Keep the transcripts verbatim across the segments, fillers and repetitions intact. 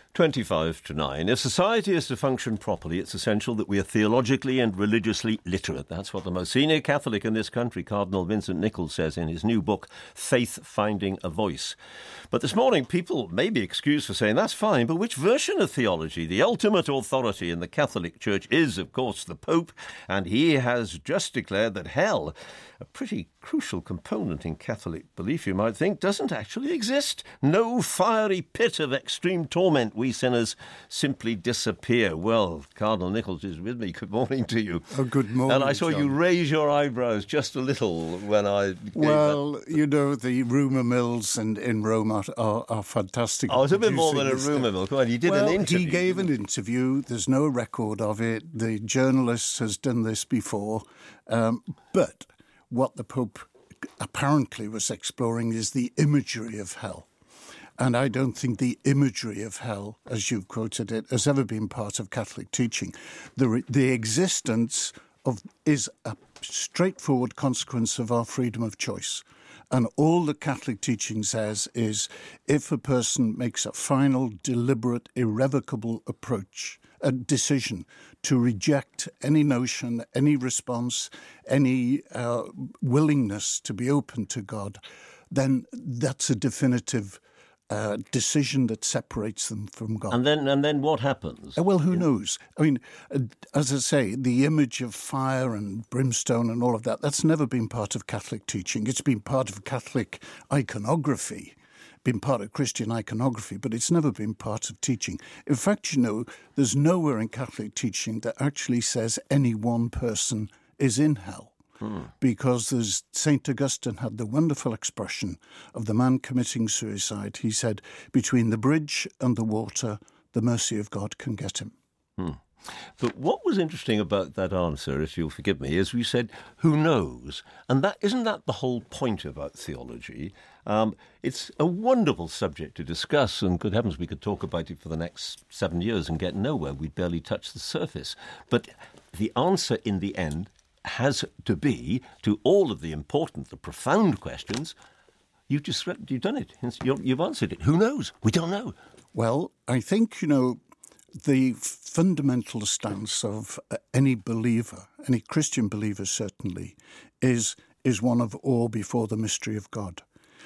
twenty-five to nine. If society is to function properly, it's essential that we are theologically and religiously literate. That's what the most senior Catholic in this country, Cardinal Vincent Nichols, says in his new book, Faith Finding a Voice. But this morning, people may be excused for saying, that's fine, but which version of theology? The ultimate authority in the Catholic Church is, of course, the Pope, and he has just declared that hell, a pretty crucial component in Catholic belief, you might think, doesn't actually exist. No fiery pit of extreme torment. We sinners simply disappear. Well, Cardinal Nichols is with me. Good morning to you. Oh, good morning, And I saw John. you raise your eyebrows just a little when I... Well, that. you know, the rumour mills in, in Rome are, are, are fantastic. Oh, it's a bit more than a rumour mill. Come on, you did well, an interview. he gave an interview. There's no record of it. The journalist has done this before. Um, but what the Pope apparently was exploring is the imagery of hell. And I don't think the imagery of hell, as you've quoted it, has ever been part of Catholic teaching. The, the existence of is a straightforward consequence of our freedom of choice. And all the Catholic teaching says is if a person makes a final, deliberate, irrevocable approach, a decision to reject any notion, any response, any uh, willingness to be open to God, then that's a definitive uh, decision that separates them from God. And then, and then what happens? Well, who knows? I mean, as I say, the image of fire and brimstone and all of that, that's never been part of Catholic teaching. It's been part of Catholic iconography, been part of Christian iconography, but it's never been part of teaching. In fact, you know, there's nowhere in Catholic teaching that actually says any one person is in hell. Hmm. Because there's Saint Augustine had the wonderful expression of the man committing suicide. He said, between the bridge and the water, the mercy of God can get him. Hmm. But what was interesting about that answer, if you'll forgive me, is we said, who knows? And that isn't that the whole point about theology? Um, it's a wonderful subject to discuss, and good heavens, we could talk about it for the next seven years and get nowhere. We'd barely touch the surface. But the answer in the end has to be, to all of the important, the profound questions, you've just you've done it. You've answered it. Who knows? We don't know. Well, I think, you know, the fundamental stance of any believer, any Christian believer certainly, is is one of awe before the mystery of God.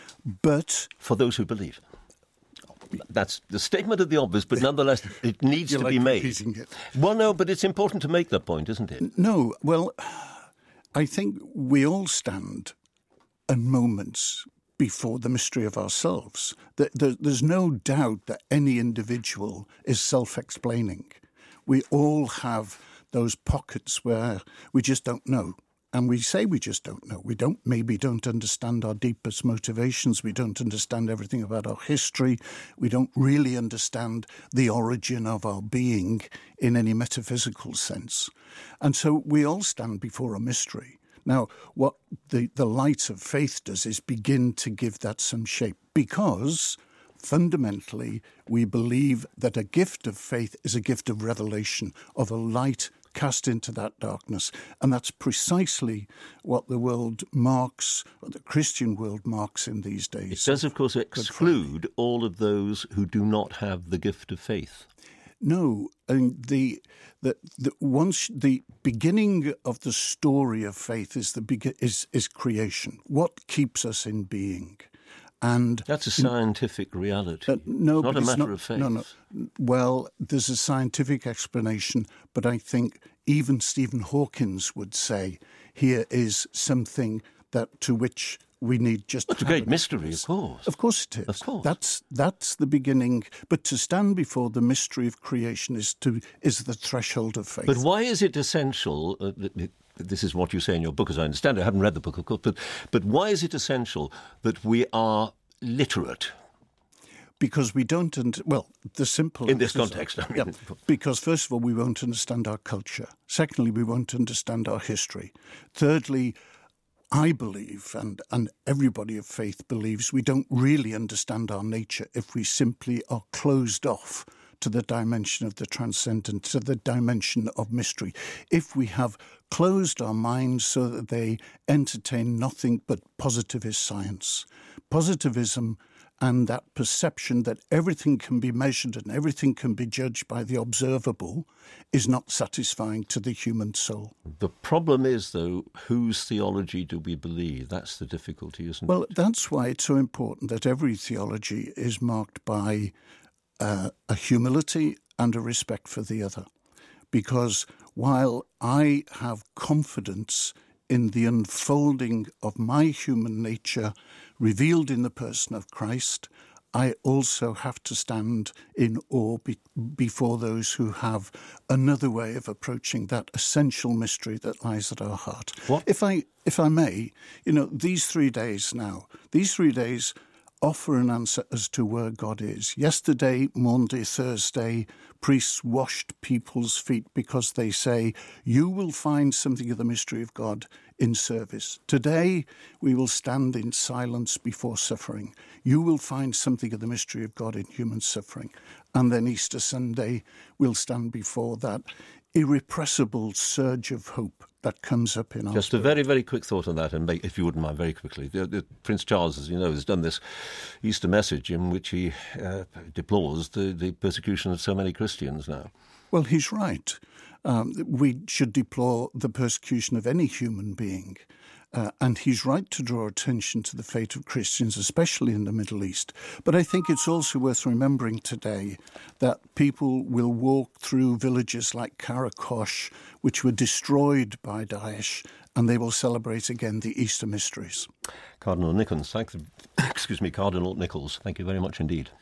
But for those who believe. That's the statement of the obvious, but nonetheless, it needs You're to like be made. It. Well, no, but it's important to make that point, isn't it? No, well, I think we all stand at moments before the mystery of ourselves. There's no doubt that any individual is self-explaining. We all have those pockets where we just don't know. And we say we just don't know. We don't maybe don't understand our deepest motivations. We don't understand everything about our history. We don't really understand the origin of our being in any metaphysical sense. And so we all stand before a mystery. Now, what the, the light of faith does is begin to give that some shape, because fundamentally we believe that a gift of faith is a gift of revelation, of a light cast into that darkness. And that's precisely what the world marks, or the Christian world marks in these days. It does, of course, exclude all of those who do not have the gift of faith. No, I mean, the, the, the once the beginning of the story of faith is the beg- is is creation. What keeps us in being? And that's a scientific reality. Uh, no, it's not but a matter not, of faith. No, no. Well, there's a scientific explanation, but I think even Stephen Hawkins would say here is something that to which we need just. It's a great mystery, of course. Of course it is. Of course, that's that's the beginning. But to stand before the mystery of creation is to is the threshold of faith. But why is it essential? Uh, that, This is what you say in your book, as I understand it. I haven't read the book, of course, but, but why is it essential that we are literate? Because we don't, und- well, the simple... In this context, I mean. Yeah, because first of all, we won't understand our culture. Secondly, we won't understand our history. Thirdly, I believe, and, and everybody of faith believes, we don't really understand our nature if we simply are closed off to the dimension of the transcendent, to the dimension of mystery. If we have closed our minds so that they entertain nothing but positivist science, positivism and that perception that everything can be measured and everything can be judged by the observable is not satisfying to the human soul. The problem is, though, whose theology do we believe? That's the difficulty, isn't well, it? Well, that's why it's so important that every theology is marked by uh, a humility and a respect for the other. Because while I have confidence in the unfolding of my human nature revealed in the person of Christ, I also have to stand in awe be- before those who have another way of approaching that essential mystery that lies at our heart. What? If I, if I may, you know, these three days now, these three days offer an answer as to where God is. Yesterday, Maundy, Thursday, priests washed people's feet because they say, you will find something of the mystery of God in service. Today, we will stand in silence before suffering. You will find something of the mystery of God in human suffering. And then Easter Sunday, we'll stand before that irrepressible surge of hope that comes up in our Just spirit. a very, very quick thought on that, and make, if you wouldn't mind, very quickly. The, the, Prince Charles, as you know, has done this Easter message in which he uh, deplores the, the persecution of so many Christians now. Well, he's right. Um, we should deplore the persecution of any human being. Uh, and he's right to draw attention to the fate of Christians, especially in the Middle East. But I think it's also worth remembering today that people will walk through villages like Karakosh, which were destroyed by Daesh, and they will celebrate again the Easter mysteries. Cardinal Nichols, thank you, excuse me, Cardinal Nichols, thank you very much indeed.